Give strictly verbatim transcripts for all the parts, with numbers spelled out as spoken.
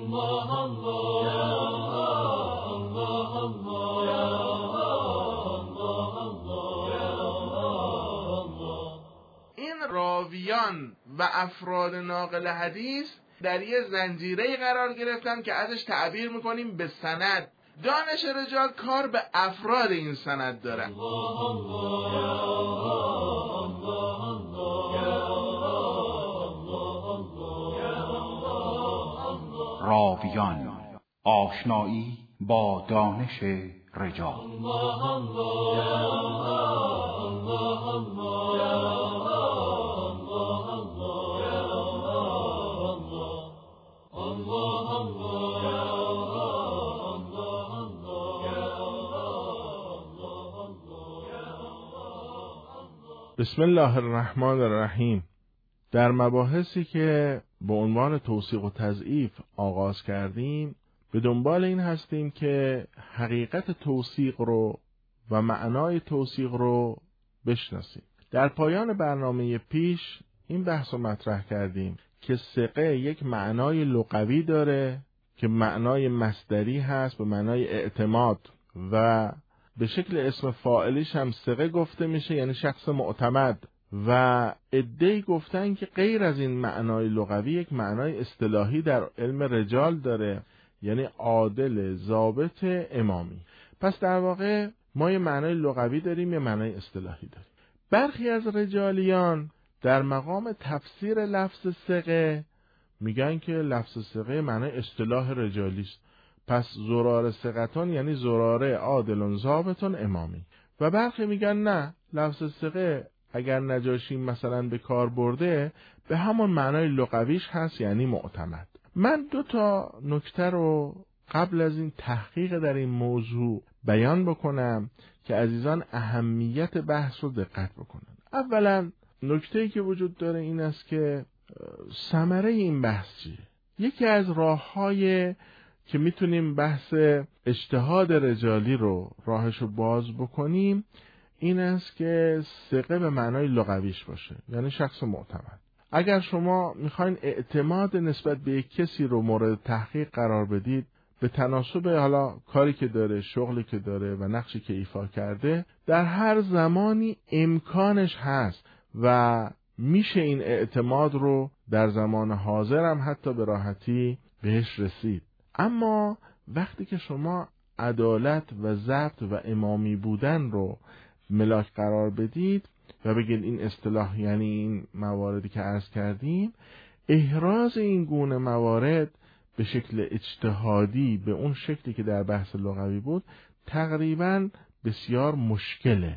الله الله یا الله الله یا الله الله یا الله. این راویان و افراد ناقل حدیث در یه زنجیره قرار گرفتن که ازش تعبیر میکنیم به سند. دانش رجال کار به افراد این سند داره. راویان، آشنایی با دانش رجال. بسم الله الرحمن الرحیم. در مباحثی که به عنوان توثیق و تضعیف آغاز کردیم به دنبال این هستیم که حقیقت توثیق رو و معنای توثیق رو بشناسیم. در پایان برنامه پیش این بحث رو مطرح کردیم که ثقه یک معنای لغوی داره که معنای مصدری هست به معنای اعتماد و به شکل اسم فاعلیش هم ثقه گفته میشه، یعنی شخص معتمد. و عده‌ای گفتن که غیر از این معنای لغوی یک معنای اصطلاحی در علم رجال داره، یعنی عادل، ضابط، امامی. پس در واقع ما یه معنای لغوی داریم، یه معنای اصطلاحی داریم. برخی از رجالیان در مقام تفسیر لفظ ثقه میگن که لفظ ثقه معنای اصطلاح رجالی است. پس زرار ثقتون یعنی زراره عادلون ضابطون امامی. و برخی میگن نه، لفظ ثقه اگر نجاشی مثلا به کار برده به همون معنای لغویش هست، یعنی معتمد. من دو تا نکته رو قبل از این تحقیق در این موضوع بیان بکنم که عزیزان اهمیت بحث رو دقت بکنن. اولا نکته‌ای که وجود داره این است که ثمره این بحث چیه؟ یکی از راه‌های که میتونیم بحث اجتهاد رجالی رو راهشو باز بکنیم این است که ثقه به معنای لغویش باشه، یعنی شخص معتمد. اگر شما میخواین اعتماد نسبت به یک کسی رو مورد تحقیق قرار بدید به تناسب حالا کاری که داره، شغلی که داره و نقشی که ایفا کرده، در هر زمانی امکانش هست و میشه این اعتماد رو در زمان حاضر هم حتی به راحتی بهش رسید. اما وقتی که شما عدالت و ضبط و امامی بودن رو ملاک قرار بدید و بگید این اصطلاح یعنی این مواردی که عرض کردیم، احراز این گونه موارد به شکل اجتهادی به اون شکلی که در بحث لغوی بود تقریبا بسیار مشکله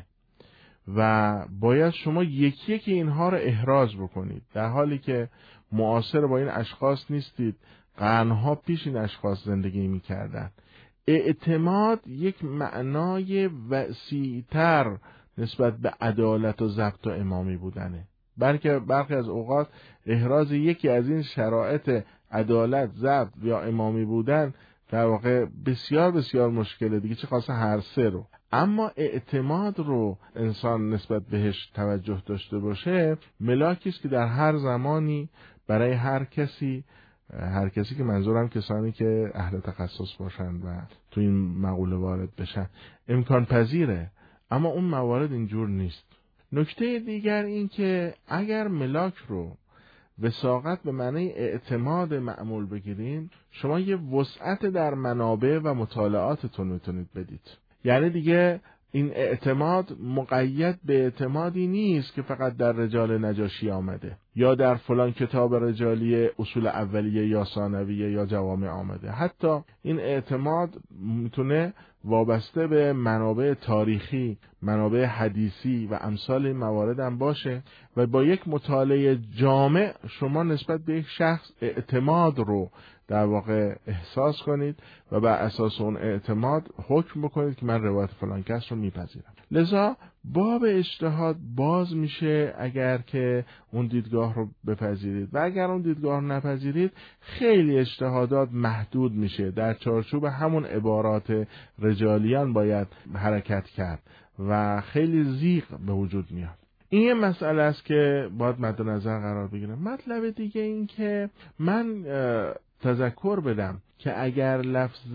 و باید شما یکی یکی اینها رو احراز بکنید، در حالی که معاصر با این اشخاص نیستید، قرنها پیش این اشخاص زندگی می‌کردند. اعتماد یک معنای وسیع‌تر نسبت به عدالت و ضبط و امامی بودنه، بلکه برخی از اوقات احراز یکی از این شرایط عدالت، ضبط یا امامی بودن در واقع بسیار بسیار مشکله دیگه، چه خاصه هر سه رو. اما اعتماد رو انسان نسبت بهش توجه داشته باشه ملاکی است که در هر زمانی برای هر کسی، هر کسی که منظورم کسانی که اهل تخصص باشند و تو این مقوله وارد بشن، امکان پذیره. اما اون موارد اینجور نیست. نکته دیگر این که اگر ملاک رو وثاقت به معنی اعتماد معمول بگیرین، شما یه وسعت در منابع و مطالعاتتون میتونید بدید. یعنی دیگه این اعتماد مقید به اعتمادی نیست که فقط در رجال نجاشی آمده یا در فلان کتاب رجالی اصول اولیه یا ثانویه یا جوامع آمده. حتی این اعتماد میتونه وابسته به منابع تاریخی، منابع حدیثی و امثال این موارد هم باشه و با یک مطالعه جامع شما نسبت به یک شخص اعتماد رو در واقع احساس کنید و بر اساس اون اعتماد حکم بکنید که من روایت فلان کس رو میپذیرم. لذا باب اجتهاد باز میشه اگر که اون دیدگاه رو بپذیرید و اگر اون دیدگاه رو نپذیرید خیلی اجتهادات محدود میشه، در چارچوب همون عبارات رجالیان باید حرکت کرد و خیلی زیغ به وجود میاد. این یه مسئله است که باید مد نظر قرار بگیره. مطلب دیگه این که من تذکر بدم که اگر لفظ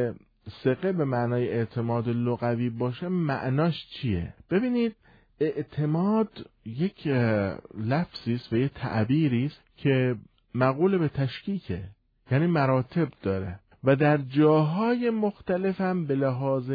ثقه به معنای اعتماد لغوی باشه معناش چیه؟ ببینید اعتماد یک لفظی است و یک تعبیری است که مقول به تشکیکه، یعنی مراتب داره و در جاهای مختلف هم به لحاظ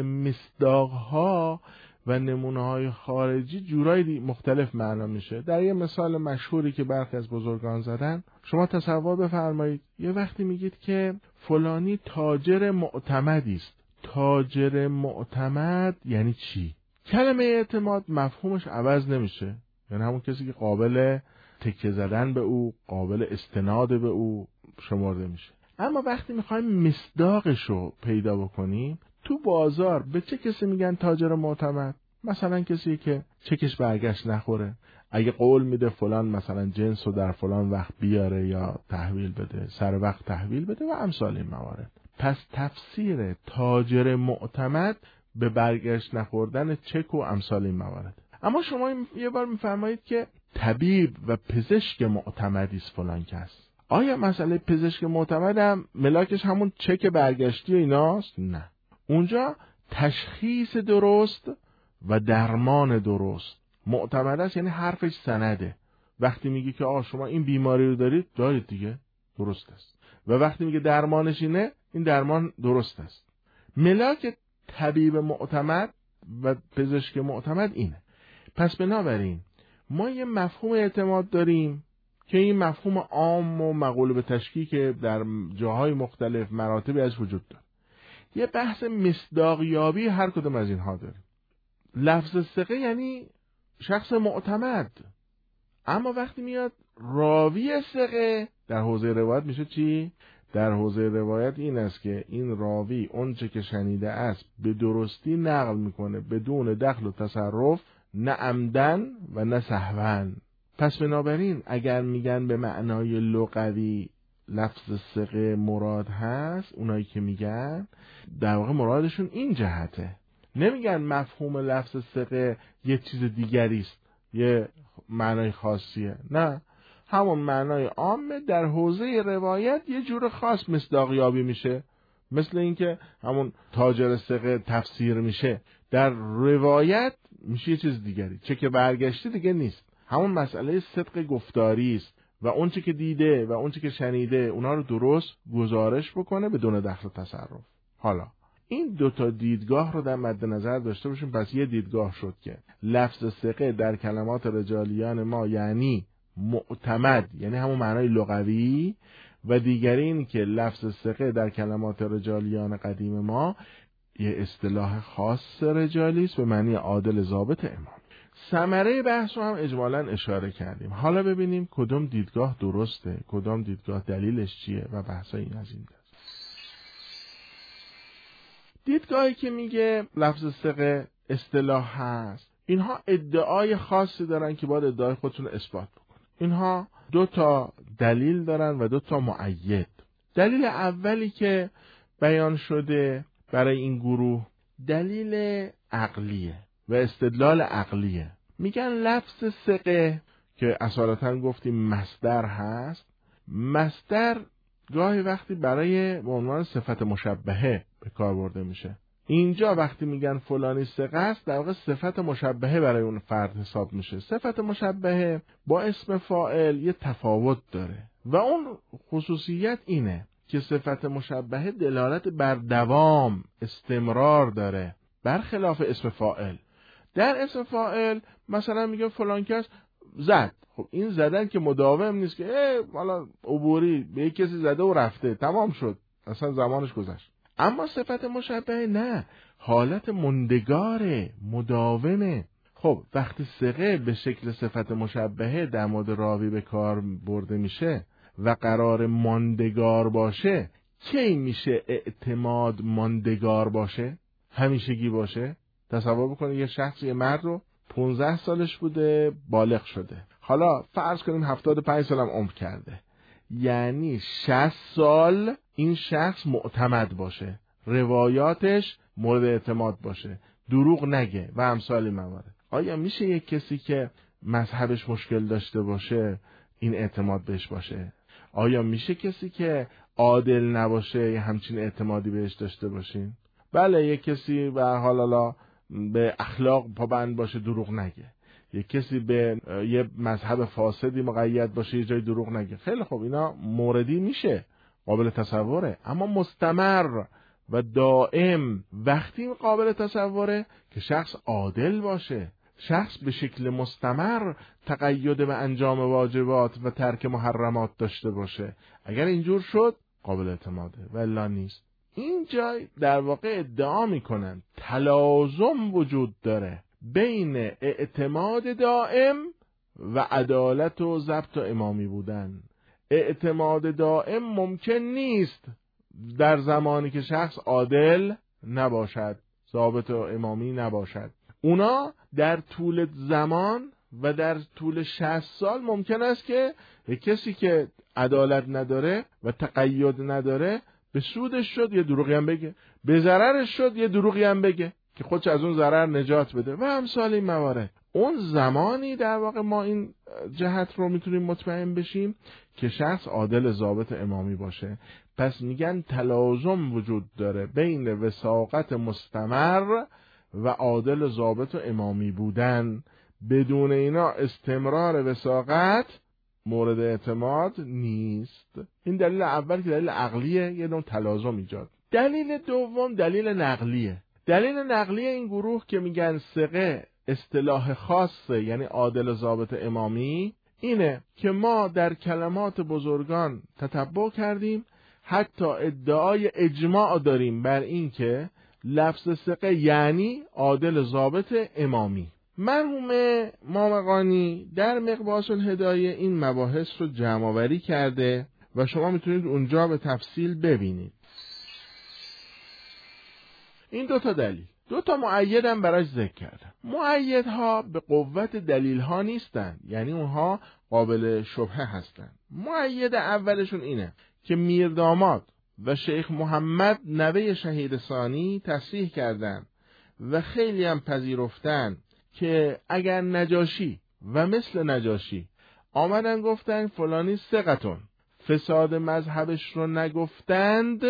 مصداقها و نمونه‌های خارجی جورای مختلف معنا میشه. در یه مثال مشهوری که برخی از بزرگان زدن، شما تصور بفرمایید یه وقتی میگید که فلانی تاجر معتمدی است. تاجر معتمد یعنی چی؟ کلمه اعتماد مفهومش عوض نمیشه، یعنی همون کسی که قابل تکیه زدن به او، قابل استناد به او شمرده میشه. اما وقتی میخوایم مصداقشو پیدا بکنیم، تو بازار به چه کسی میگن تاجر معتمد؟ مثلا کسی که چکش برگشت نخوره، اگه قول میده فلان مثلا جنس رو در فلان وقت بیاره یا تحویل بده، سر وقت تحویل بده و امثال این موارد. پس تفسیر تاجر معتمد به برگشت نخوردن چک و امثال این موارد. اما شما یه بار میفرمایید که طبیب و پزشک معتمدی است فلان کس. آیا مسئله پزشک معتمد هم ملاکش همون چک برگشتی و ایناست؟ نه. اونجا تشخیص درست و درمان درست معتمد است، یعنی حرفش سنده. وقتی میگه که آه شما این بیماری رو دارید دارید دیگه درست است، و وقتی میگه درمانش اینه، این درمان درست است. ملاک طبیب معتمد و پزشک معتمد اینه. پس بنابراین ما یه مفهوم اعتماد داریم که این مفهوم عام و مقول به تشکیک در جاهای مختلف مراتبی از وجود داره. یه بحث مصداقیابی هر کدوم از اینها داریم. لفظ ثقه یعنی شخص معتمد، اما وقتی میاد راوی ثقه در حوزه روایت میشه چی؟ در حوزه روایت این است که این راوی اونچه که شنیده است به درستی نقل میکنه بدون دخل و تصرف، نه عمدن و نه سهوا. پس بنابراین اگر میگن به معنای لغوی لفظ ثقه مراد هست، اونایی که میگن در واقع مرادشون این جهته. نمیگن مفهوم لفظ ثقه یه چیز دیگری است، یه معنای خاصیه. نه، همون معنای عامه در حوزه روایت یه جور خاص مصداقیابی میشه. مثل اینکه همون تاجر ثقه تفسیر میشه، در روایت میشه یه چیز دیگری. چه که برگشتی دیگه نیست، همون مسئله صدق گفتاری است و اون چه که دیده و اون چه که شنیده اونا رو درست گزارش بکنه بدون دخل و تصرف. حالا این دوتا دیدگاه رو در مد نظر داشته باشیم. پس یه دیدگاه شد که لفظ ثقه در کلمات رجالیان ما یعنی معتمد، یعنی همون معنای لغوی، و دیگری این که لفظ ثقه در کلمات رجالیان قدیم ما یه اصطلاح خاص رجالی است به معنی عادل ضابط امام. ثمره بحث رو هم اجمالاً اشاره کردیم. حالا ببینیم کدوم دیدگاه درسته، کدوم دیدگاه دلیلش چیه و بحثای این از این دست. دیدگاهی که میگه لفظ ثقه اصطلاح هست، اینها ادعای خاصی دارن که باید ادعای خودشون رو اثبات بکنن. اینها دو تا دلیل دارن و دو تا مؤید. دلیل اولی که بیان شده برای این گروه دلیل عقلیه و استدلال عقلیه. میگن لفظ ثقه که اصالتا گفتیم مصدر هست، مصدر گاهی وقتی برای به عنوان صفت مشبهه به کار برده میشه. اینجا وقتی میگن فلانی ثقه است، در واقع صفت مشبهه برای اون فرد حساب میشه. صفت مشبهه با اسم فاعل یه تفاوت داره و اون خصوصیت اینه که صفت مشبهه دلالت بر دوام، استمرار داره، برخلاف اسم فاعل. در اسم فاعل مثلا میگه فلان کس زد، خب این زدن که مداوم نیست که اه حالا عبوری به یک کسی زده و رفته، تمام شد، اصلا زمانش گذشت. اما صفت مشبهه نه، حالت مندگاره، مداومه. خب وقتی ثقه به شکل صفت مشبهه در مورد راوی به کار برده میشه و قرار ماندگار باشه، کی میشه اعتماد ماندگار باشه؟ همیشگی باشه؟ تصور بکنید یه شخص، یه مرد رو پونزده سالش بوده بالغ شده، حالا فرض کنیم هفتاد و پنج سال هم عمر کرده، یعنی شصت سال این شخص معتمد باشه، روایاتش مورد اعتماد باشه، دروغ نگه و امثال موارد. آیا میشه یک کسی که مذهبش مشکل داشته باشه این اعتماد بهش باشه؟ آیا میشه کسی که عادل نباشه یه همچین اعتمادی بهش داشته باشین؟ بله، یک کسی به هر حال حالا به اخلاق پابند باشه دروغ نگه، یک کسی به یه مذهب فاسدی مقید باشه یه جای دروغ نگه، خیلی خب اینا موردی میشه، قابل تصوره. اما مستمر و دائم وقتی قابل تصوره که شخص عادل باشه، شخص به شکل مستمر تقید به انجام واجبات و ترک محرمات داشته باشه. اگر اینجور شد قابل اعتماده و الا نیست. این جای در واقع ادعا میکنن تلازم وجود داره بین اعتماد دائم و عدالت و ضبط و امامی بودن. اعتماد دائم ممکن نیست در زمانی که شخص عادل نباشد، ضابط و امامی نباشد. اونا در طول زمان و در طول شصت سال ممکن است که کسی که عدالت نداره و تقید نداره به سودش شد یه دروغی هم بگه، به ضررش شد یه دروغی هم بگه که خودش از اون ضرر نجات بده و امثال این موارد. اون زمانی در واقع ما این جهت رو میتونیم مطمئن بشیم که شخص عادل ضابط امامی باشه. پس میگن تلازم وجود داره بین وثاقت مستمر و عادل ضابط و امامی بودن. بدون اینا استمرار وثاقت مورد اعتماد نیست. این دلیل اول که دلیل عقلیه، یه نوع تلازم ایجاد. دلیل دوم دلیل نقلیه. دلیل نقلی این گروه که میگن ثقه اصطلاح خاصه، یعنی عادل ضابط امامی، اینه که ما در کلمات بزرگان تتبع کردیم، حتی ادعای اجماع داریم بر این که لفظ ثقه یعنی عادل ضابط امامی. مرحوم مامقانی در مقباس الهدایه این مباحث رو جمع آوری کرده و شما میتونید اونجا به تفصیل ببینید. این دو تا دلیل، دو تا مؤید هم براش ذکر کردم. مؤیدها به قوت دلیل ها نیستن، یعنی اونها قابل شبهه هستن. مؤید اولشون اینه که میرداماد و شیخ محمد نوه شهید ثانی تصریح کردن و خیلی هم پذیرفتن که اگر نجاشی و مثل نجاشی آمدن گفتن فلانی ثقتون، فساد مذهبش رو نگفتند،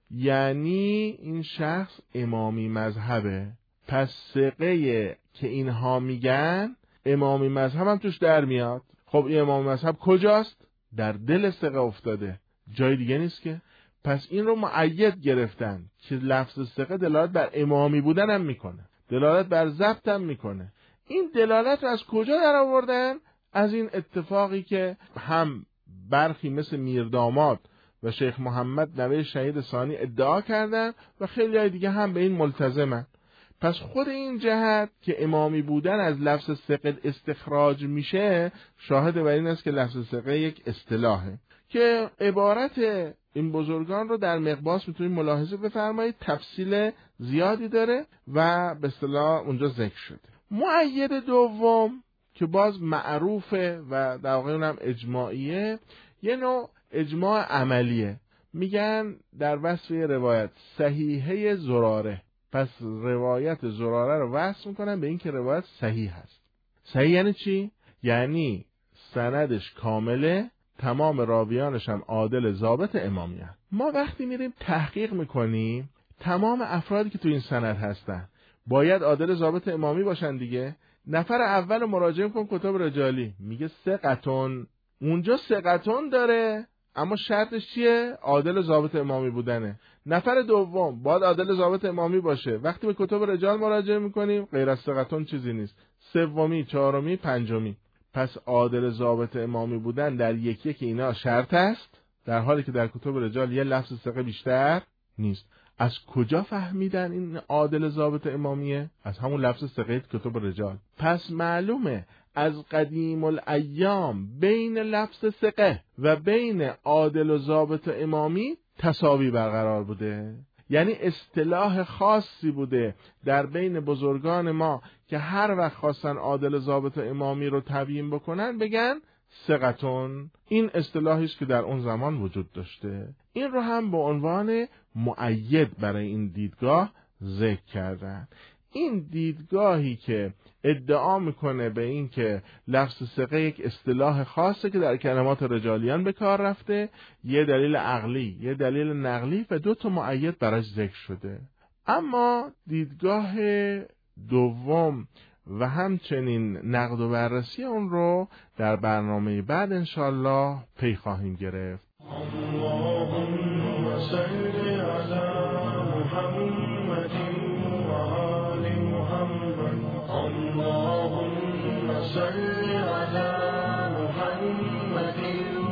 یعنی این شخص امامی مذهبه. پس ثقه که اینها میگن امامی مذهب هم توش در میاد. خب این امامی مذهب کجاست؟ در دل ثقه افتاده، جای دیگه نیست که. پس این رو مؤید گرفتن که لفظ ثقه دلالت بر امامی بودن هم میکنه، دلالت بر ضبط هم میکنه. این دلالت رو از کجا در آوردن؟ از این اتفاقی که هم برخی مثل میرداماد و شیخ محمد نوه شهید ثانی ادعا کردن و خیلی های دیگه هم به این ملتزمن. پس خود این جهت که امامی بودن از لفظ ثقه استخراج میشه شاهد بر این است که لفظ ثقه یک اصطلاحه که عبارت این بزرگان رو در مقباس میتونید ملاحظه بفرمایید، تفصیل زیادی داره و به اصطلاح اونجا ذکر شده. مؤید دوم که باز معروفه و در واقع اونم اجماعیه، یه نوع اجماع عملیه. میگن در وصف روایت صحیحه زراره، پس روایت زراره رو وصف میکنن به این که روایت صحیح هست. صحیح یعنی چی؟ یعنی سندش کامله، تمام راویانش هم عادل ضابط امامی هست. ما وقتی میریم تحقیق میکنیم تمام افرادی که تو این سند هستن باید عادل ضابط امامی باشن دیگه. نفر اول مراجعه کن کتاب رجالی، میگه ثقتون، اونجا ثقتون داره اما شرطش چیه؟ عادل ضابط امامی بودنه. نفر دوم باید عادل ضابط امامی باشه. وقتی به کتاب رجال مراجعه میکنیم غیر از ثقتون چیزی نیست. سومی، چهارمی، پنجمی. پس عادل ضابط امامی بودن در یکی که اینا شرط است، در حالی که در کتب رجال یه لفظ ثقه بیشتر نیست. از کجا فهمیدن این عادل ضابط امامیه؟ از همون لفظ ثقه کتب رجال. پس معلومه از قدیم الایام بین لفظ ثقه و بین عادل و ضابط امامی تساوی برقرار بوده، یعنی اصطلاح خاصی بوده در بین بزرگان ما که هر وقت خواستن عادل ضابط امامی رو تبیین بکنن بگن ثقتون. این اصطلاحی است که در اون زمان وجود داشته. این رو هم به عنوان مؤید برای این دیدگاه ذکر کردن. این دیدگاهی که ادعا میکنه به این که لفظ ثقه یک اصطلاح خاصه که در کلمات رجالیان به کار رفته، یه دلیل عقلی، یه دلیل نقلی و دو تا مؤید براش ذکر شده. اما دیدگاه دوم و همچنین نقد و بررسی اون رو در برنامه بعد انشالله پی خواهیم گرفت. اللهم صل علی محمد و آل محمد. اللهم صل علی محمد